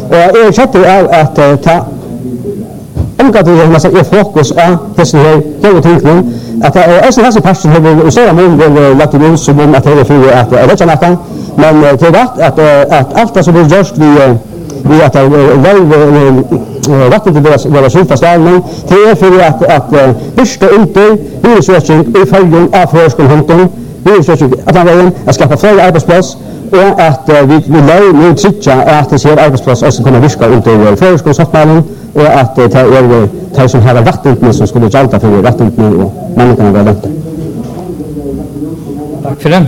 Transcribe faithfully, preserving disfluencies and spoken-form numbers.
Og jeg kjøtter av at ta omgatt det er fokus av disse her tingene, at det er også disse personer har i større mån vil lagt inn som om at det er for at det er ikke noe, men det er rett at, at alt det som blir gjort vi, vi at det er retten til å være skilt av stalen, det er for at, at første under virusøkning i følgen av førskolen, virusøkning at han veien er skapet flere arbeidsplass, og at uh, vi, vi lar nå trykja at det ser arbeidsplass også kunne virke under førskolesoppmalen, og at det er de som har rettentene som skulle gjelda for rettentene og menneskene var vente. Takk for det.